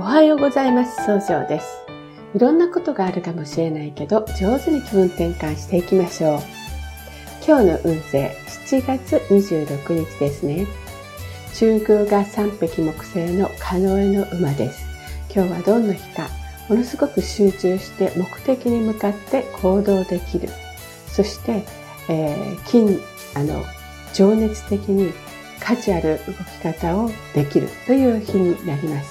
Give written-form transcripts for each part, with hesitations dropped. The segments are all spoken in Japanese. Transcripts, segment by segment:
はようございます。総称です。いろんなことがあるかもしれないけど、上手に気分転換していきましょう。今日の運勢、7月26日ですね。中宮が三匹木星のカノエの馬です。今日はどんな日か、ものすごく集中して目的に向かって行動できる。そして、情熱的に価値ある動き方をできるという日になります。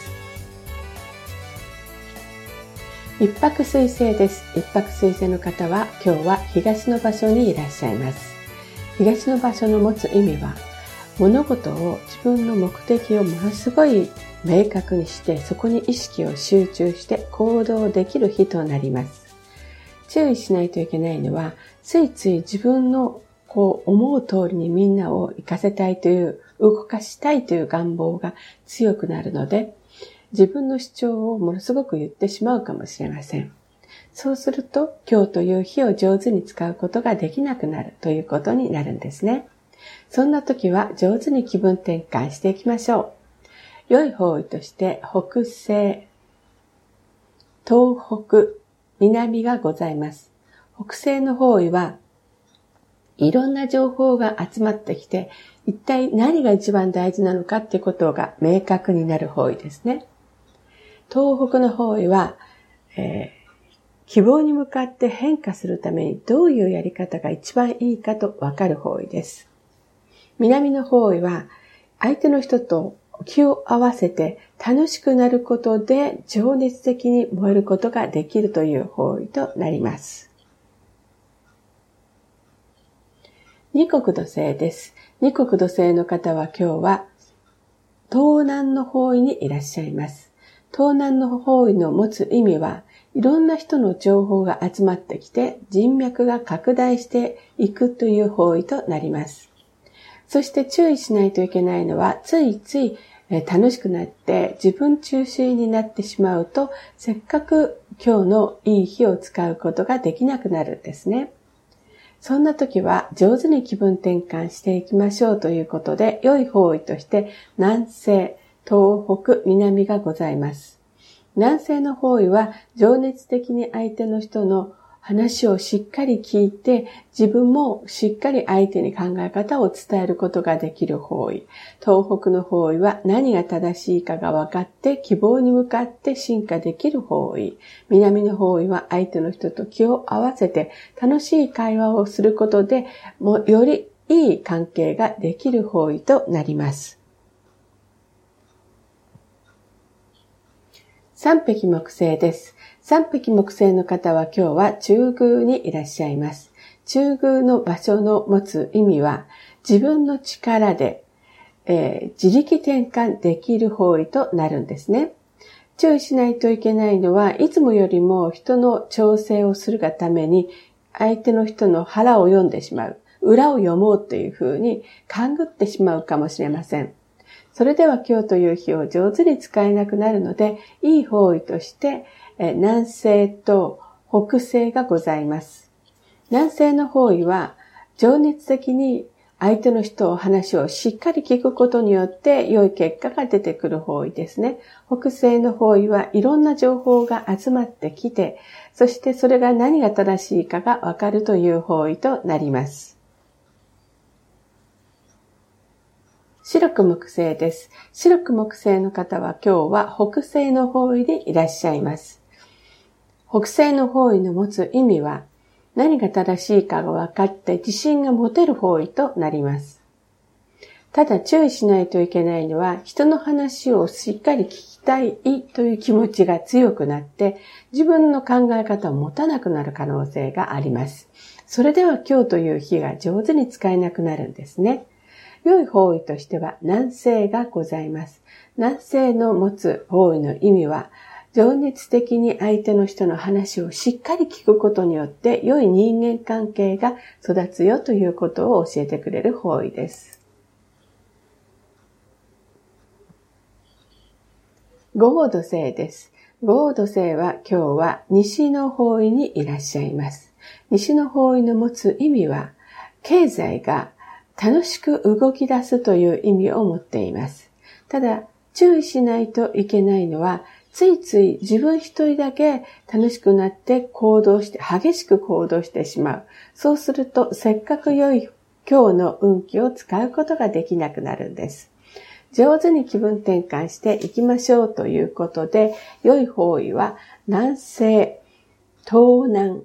一泊水星です。一泊水星の方は今日は東の場所にいらっしゃいます。東の場所の持つ意味は、物事を自分の目的をものすごい明確にして、そこに意識を集中して行動できる日となります。注意しないといけないのは、ついつい自分の思う通りにみんなを行かせたいという、動かしたいという願望が強くなるので、自分の主張をものすごく言ってしまうかもしれません。そうすると、今日という日を上手に使うことができなくなるということになるんですね。そんな時は上手に気分転換していきましょう。良い方位として北西、東北、南がございます。北西の方位はいろんな情報が集まってきて、一体何が一番大事なのかってことが明確になる方位ですね。東北の方位は、希望に向かって変化するためにどういうやり方が一番いいかとわかる方位です。南の方位は相手の人と気を合わせて楽しくなることで情熱的に燃えることができるという方位となります。二国土星です。二国土星の方は今日は東南の方位にいらっしゃいます。東南の方位の持つ意味は、いろんな人の情報が集まってきて人脈が拡大していくという方位となります。そして注意しないといけないのは、ついつい楽しくなって自分中心になってしまうと、せっかく今日のいい日を使うことができなくなるんですね。そんな時は上手に気分転換していきましょうということで、良い方位として南西、東北、南がございます。南西の方位は情熱的に相手の人の話をしっかり聞いて、自分もしっかり相手に考え方を伝えることができる方位。東北の方位は何が正しいかが分かって希望に向かって進化できる方位。南の方位は相手の人と気を合わせて楽しい会話をすることで、よりいい関係ができる方位となります。三匹木星です。三匹木星の方は今日は中宮にいらっしゃいます。中宮の場所の持つ意味は、自分の力で、自力転換できる方位となるんですね。注意しないといけないのは、いつもよりも人の調整をするがために、相手の人の腹を読んでしまう、裏を読もうというふうに勘ぐってしまうかもしれません。それでは今日という日を上手に使えなくなるので、いい方位として南西と北西がございます。南西の方位は情熱的に相手の人の話をしっかり聞くことによって良い結果が出てくる方位ですね。北西の方位はいろんな情報が集まってきて、そしてそれが何が正しいかがわかるという方位となります。白く木星です。白く木星の方は今日は北西の方位にいらっしゃいます。北西の方位の持つ意味は、何が正しいかが分かって自信が持てる方位となります。ただ注意しないといけないのは、人の話をしっかり聞きたいという気持ちが強くなって、自分の考え方を持たなくなる可能性があります。それでは今日という日が上手に使えなくなるんですね。良い方位としては南西がございます。南西の持つ方位の意味は、情熱的に相手の人の話をしっかり聞くことによって良い人間関係が育つよということを教えてくれる方位です。五黄土星です。五黄土星は今日は西の方位にいらっしゃいます。西の方位の持つ意味は、経済が楽しく動き出すという意味を持っています。ただ、注意しないといけないのは、 ついつい自分一人だけ楽しくなって激しく行動してしまう。そうすると、せっかく良い今日の運気を使うことができなくなるんです。上手に気分転換していきましょうということで、良い方位は南西、東南、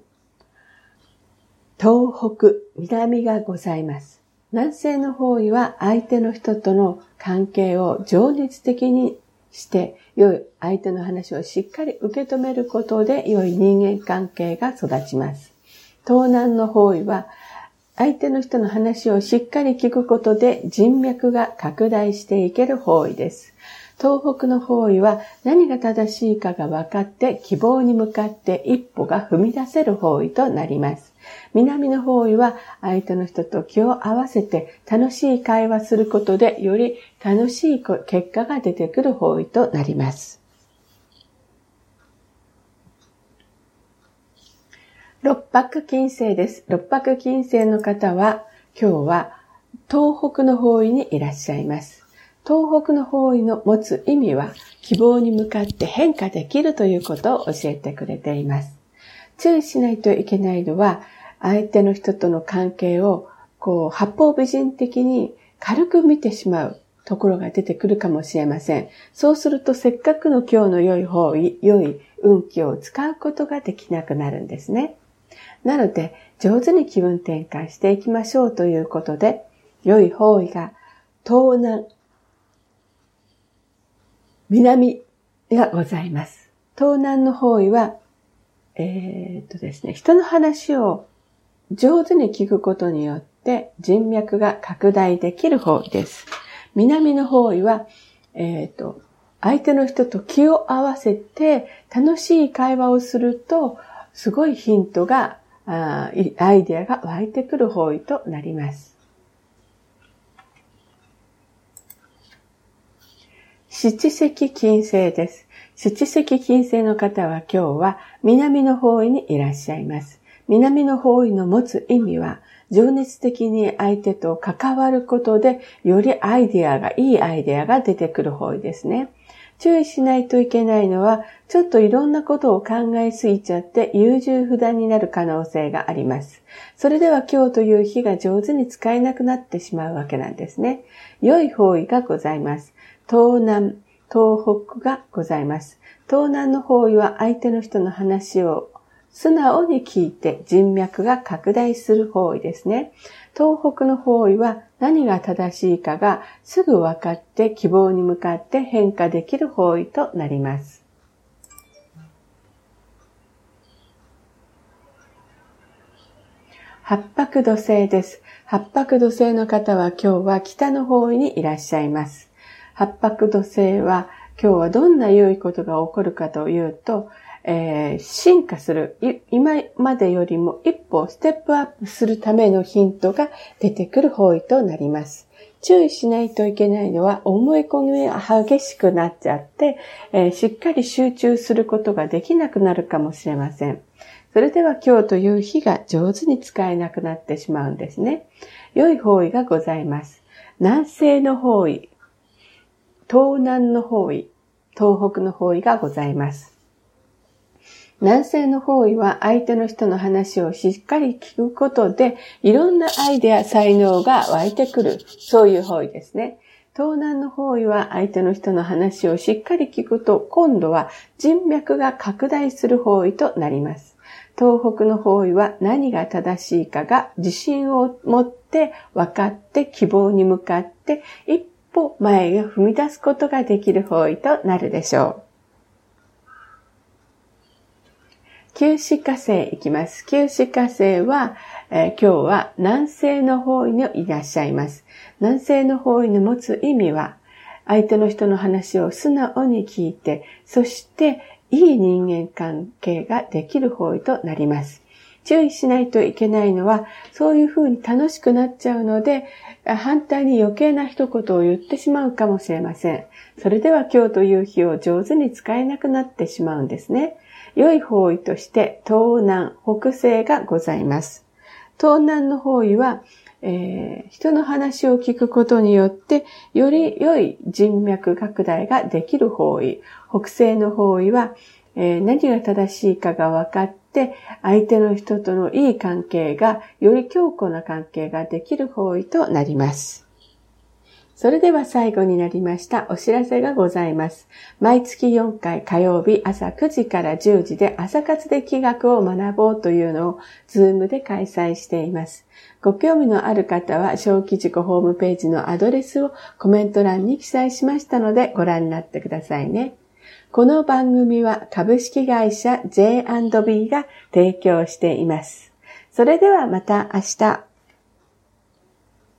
東北、南がございます。南西の方位は相手の人との関係を情熱的にして、良い相手の話をしっかり受け止めることで良い人間関係が育ちます。東南の方位は相手の人の話をしっかり聞くことで人脈が拡大していける方位です。東北の方位は何が正しいかが分かって希望に向かって一歩が踏み出せる方位となります。南の方位は相手の人と気を合わせて楽しい会話することでより楽しい結果が出てくる方位となります。六白金星です。六白金星の方は今日は東北の方位にいらっしゃいます。東北の方位の持つ意味は希望に向かって変化できるということを教えてくれています。注意しないといけないのは相手の人との関係を八方美人的に軽く見てしまうところが出てくるかもしれません。そうするとせっかくの今日の良い方位、良い運気を使うことができなくなるんですね。なので上手に気分転換していきましょうということで、良い方位が東南、南がございます。東南の方位は、ですね、人の話を上手に聞くことによって人脈が拡大できる方位です。南の方位は、相手の人と気を合わせて楽しい会話をすると、すごいヒントが、アイデアが湧いてくる方位となります。七石金星です。七石金星の方は今日は南の方位にいらっしゃいます。南の方位の持つ意味は、情熱的に相手と関わることで、よりいいアイデアが出てくる方位ですね。注意しないといけないのは、ちょっといろんなことを考えすぎちゃって優柔不断になる可能性があります。それでは今日という日が上手に使えなくなってしまうわけなんですね。良い方位がございます。東南、東北がございます。東南の方位は相手の人の話を素直に聞いて人脈が拡大する方位ですね。東北の方位は何が正しいかがすぐ分かって希望に向かって変化できる方位となります。八白土星です。八白土星の方は今日は北の方位にいらっしゃいます。八白土星は今日はどんな良いことが起こるかというと、進化する、今までよりも一歩ステップアップするためのヒントが出てくる方位となります。注意しないといけないのは思い込みが激しくなっちゃって、しっかり集中することができなくなるかもしれません。それでは今日という日が上手に使えなくなってしまうんですね。良い方位がございます。南西の方位、東南の方位、東北の方位がございます。南西の方位は相手の人の話をしっかり聞くことでいろんなアイデア、才能が湧いてくる、そういう方位ですね。東南の方位は相手の人の話をしっかり聞くと今度は人脈が拡大する方位となります。東北の方位は何が正しいかが自信を持って分かって希望に向かって一歩前へ踏み出すことができる方位となるでしょう。九紫火星いきます。九紫火星は、今日は南西の方位にいらっしゃいます。南西の方位の持つ意味は、相手の人の話を素直に聞いて、そしていい人間関係ができる方位となります。注意しないといけないのは、そういうふうに楽しくなっちゃうので、反対に余計な一言を言ってしまうかもしれません。それでは今日という日を上手に使えなくなってしまうんですね。良い方位として東南、北西がございます。東南の方位は人の話を聞くことによって、より良い人脈拡大ができる方位。北西の方位は、何が正しいかが分かって、相手の人とのいい関係が、より強固な関係ができる方位となります。それでは最後になりました。お知らせがございます。毎月4回火曜日朝9時から10時で朝活で気学を学ぼうというのを Zoom で開催しています。ご興味のある方は小規塾ホームページのアドレスをコメント欄に記載しましたのでご覧になってくださいね。この番組は株式会社 J&B が提供しています。それではまた明日。